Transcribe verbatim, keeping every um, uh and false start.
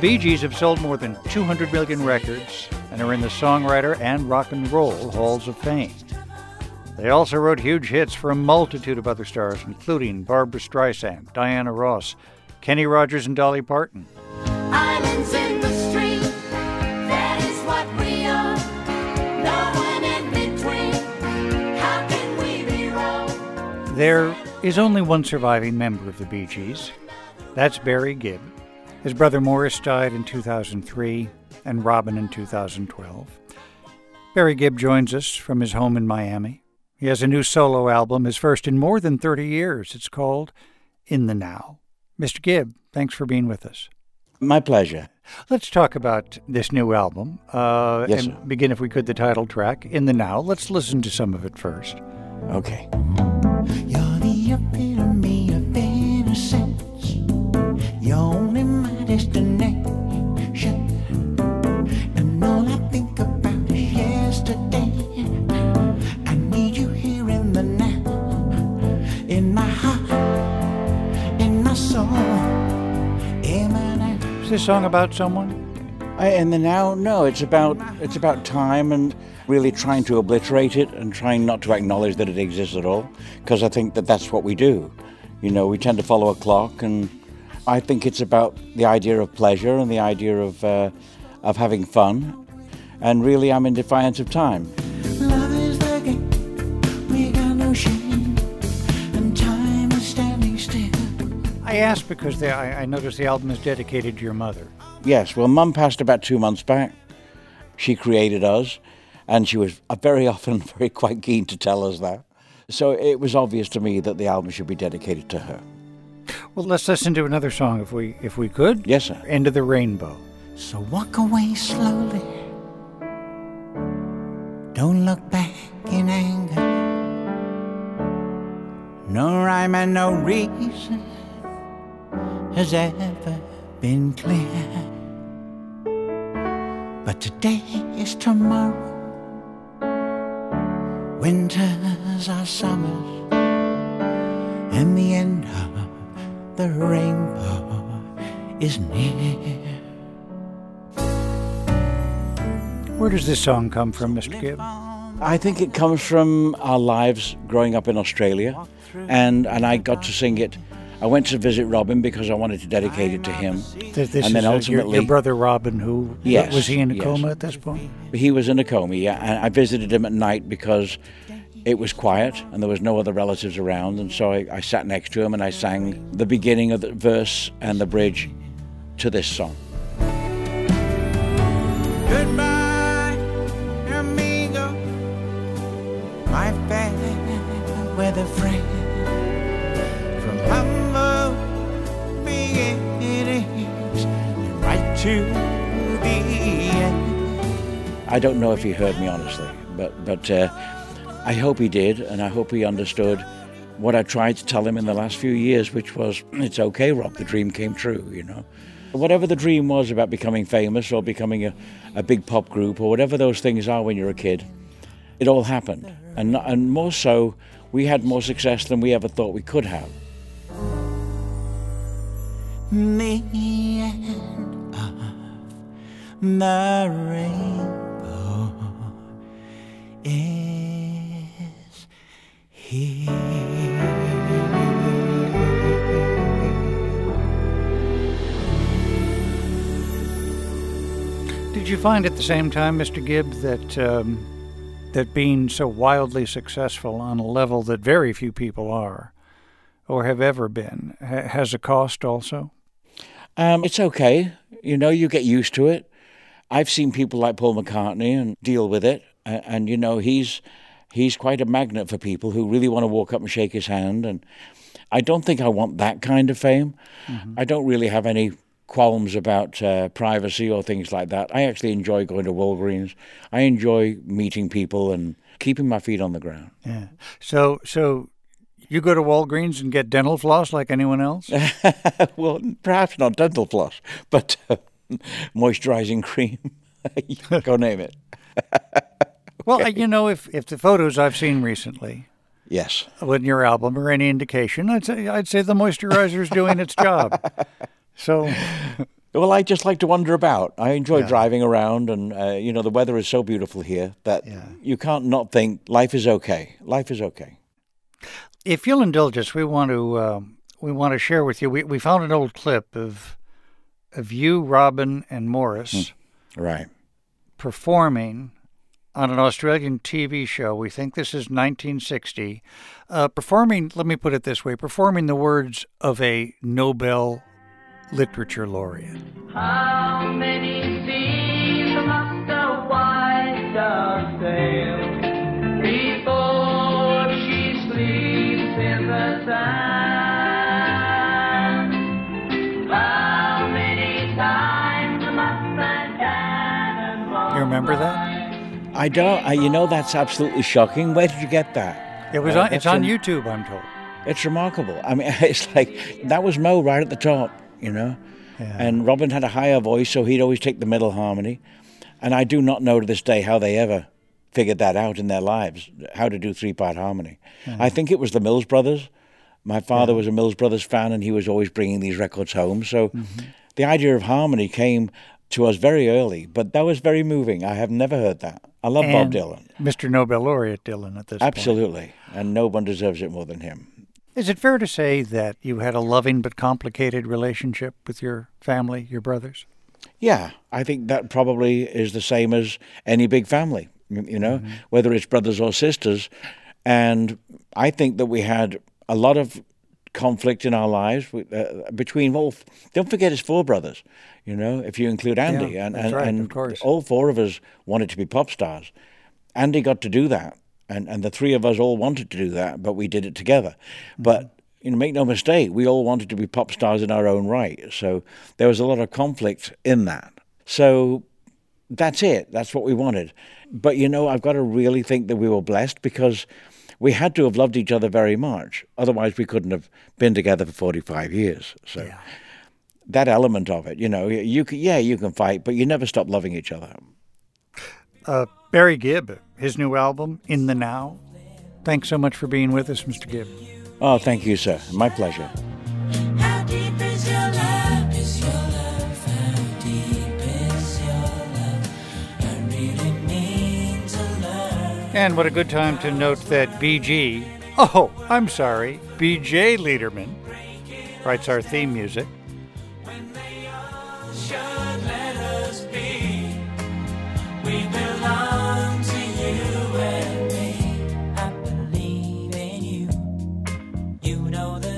Bee Gees have sold more than two hundred million records and are in the songwriter and rock and roll halls of fame. They also wrote huge hits for a multitude of other stars, including Barbra Streisand, Diana Ross, Kenny Rogers, and Dolly Parton. Islands in the stream, that is what we are. No one in between, how can we be wrong? There is only one surviving member of the Bee Gees. That's Barry Gibb. His brother Morris died in two thousand three, and Robin in two thousand twelve. Barry Gibb joins us from his home in Miami. He has a new solo album, his first in more than thirty years. It's called In the Now. Mister Gibb, thanks for being with us. My pleasure. Let's talk about this new album. Uh, yes, and sir. begin, if we could, the title track, In the Now. Let's listen to some of it first. Okay. You're the epitome of innocence. You're only my destination. And all I think about is yesterday. I need you here in the now. In my heart, in my soul, in my now. Is this song about someone? I, in the now, no, it's about it's about time and really trying to obliterate it and trying not to acknowledge that it exists at all, because I think that that's what we do. You know, we tend to follow a clock, and I think it's about the idea of pleasure and the idea of uh, of having fun, and really I'm in defiance of time. Love is the game, we got no shame, and time is standing still. I asked because the, I, I noticed the album is dedicated to your mother. Yes, well, Mum passed about two months back. She created us, and she was uh, very often very quite keen to tell us that. So it was obvious to me that the album should be dedicated to her. Well, let's listen to another song if we if we could. Yes, sir. End of the Rainbow. So walk away slowly. Don't look back in anger. No rhyme and no reason has ever been clear. But today is tomorrow. Winters are summers, and the end of the rainbow is near. Where does this song come from, Mister Gibb? I think it comes from our lives growing up in Australia, and, and I got to sing it. I went to visit Robin because I wanted to dedicate it to him. This, this and then is uh, your, ultimately, your brother Robin, who Yes, was he in a yes. coma at this point? he was in a coma, yeah, and I visited him at night because it was quiet and there was no other relatives around, and so I, I sat next to him and I sang the beginning of the verse and the bridge to this song. Goodbye, amigo, my fair weather friend. From humble beginnings right to the end. I don't know if he heard me honestly, but but uh, I hope he did, and I hope he understood what I tried to tell him in the last few years, which was, it's okay, Rob, the dream came true, you know. Whatever the dream was about becoming famous or becoming a, a big pop group or whatever those things are when you're a kid, it all happened. And, and more so, we had more success than we ever thought we could have. The end of the rainbow is here. Did you find at the same time, Mister Gibb, that um, that being so wildly successful on a level that very few people are or have ever been ha- has a cost also? Um, it's okay. You know, you get used to it. I've seen people like Paul McCartney and deal with it. And, and you know, he's he's quite a magnet for people who really want to walk up and shake his hand. And I don't think I want that kind of fame. Mm-hmm. I don't really have any qualms about uh, privacy or things like that. I actually enjoy going to Walgreens. I enjoy meeting people and keeping my feet on the ground. Yeah. So, so you go to Walgreens and get dental floss like anyone else? Well, perhaps not dental floss, but uh, moisturizing cream. Go name it. Well, you know, if, if the photos I've seen recently, yes, with your album are any indication, I'd say I'd say the moisturizer is doing its job. So, Well, I just like to wander about. I enjoy Yeah. driving around, and uh, you know, the weather is so beautiful here that Yeah. you can't not think life is okay. Life is okay. If you'll indulge us, we want to uh, we want to share with you. We we found an old clip of of you, Robin, and Morris Right. performing on an Australian T V show. We think this is nineteen sixty. Uh, performing, let me put it this way, performing the words of a Nobel Literature laureate. How many seas must a white dove sail before she sleeps in the sand? How many times must the cannonball You remember that? I don't. I, you know, that's absolutely shocking. Where did you get that? It was Uh, on, it's that's on rem- YouTube, I'm told. It's remarkable. I mean, it's like that was Mo right at the top, you know. Yeah. And Robin had a higher voice, so he'd always take the middle harmony. And I do not know to this day how they ever figured that out in their lives, how to do three-part harmony. I think it was the Mills Brothers. My father was a Mills Brothers fan, and he was always bringing these records home. So the idea of harmony came to us very early, but that was very moving. I have never heard that. I love Bob And Dylan. Mister Nobel laureate Dylan at this point. Absolutely. And no one deserves it more than him. Is it fair to say that you had a loving but complicated relationship with your family, your brothers? Yeah, I think that probably is the same as any big family, m- you know, whether it's brothers or sisters. And I think that we had a lot of conflict in our lives with, uh, between all. f- Don't forget, it's four brothers, you know, if you include Andy. Yeah, and that's and, right, and of course. all four of us wanted to be pop stars. Andy got to do that. And, and the three of us all wanted to do that, but we did it together. Mm-hmm. But you know, make no mistake, we all wanted to be pop stars in our own right. So there was a lot of conflict in that. So that's it. That's what we wanted. But, you know, I've got to really think that we were blessed because we had to have loved each other very much. Otherwise, we couldn't have been together for forty-five years. So that element of it, you know, you can, yeah, you can fight, but you never stop loving each other. Uh, Barry Gibb, his new album, In the Now. Thanks so much for being with us, Mister Gibb. Oh, thank you, sir. My pleasure. How deep is your love? Is your love? How deep is your love? I really mean to learn. And what a good time to note that B G, oh, I'm sorry, B J Liederman, writes our theme music. Should let us be. We belong to you and me. I believe in you. You know the